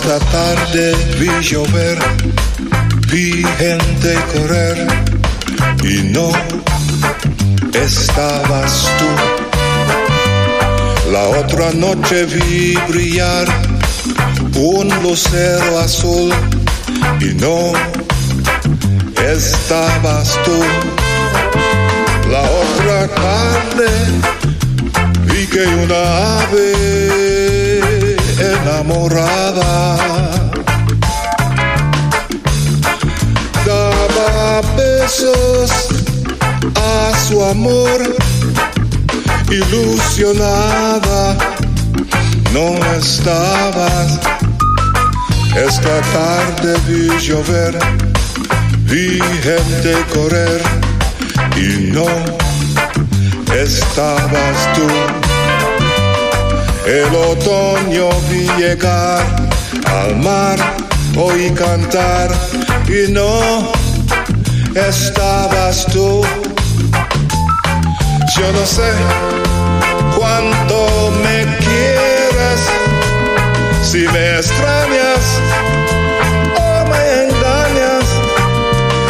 Esta tarde vi llover, vi gente correr y no estabas tú. La otra noche vi brillar un lucero azul y no estabas tú. La otra tarde vi que una ave enamorada daba besos a su amor, ilusionada no estabas. Esta tarde vi llover, vi gente correr y no estabas tú. El otoño vi llegar al mar, oí cantar y no estabas tú. Yo no sé cuánto